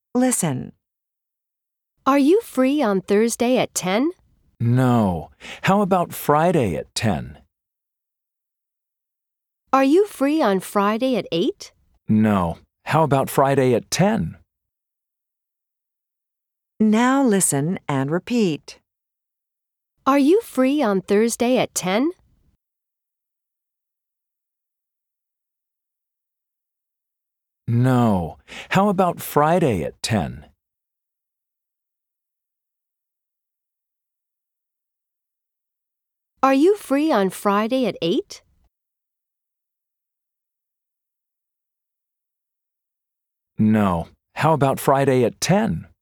Listen. Are you free on Thursday at 10? No. How about Friday at 10? Are you free on Friday at 8? No. How about Friday at 10? Now listen and repeat. Are you free on Thursday at 10? No. How about Friday at 10? Are you free on Friday at 8? No. How about Friday at 10?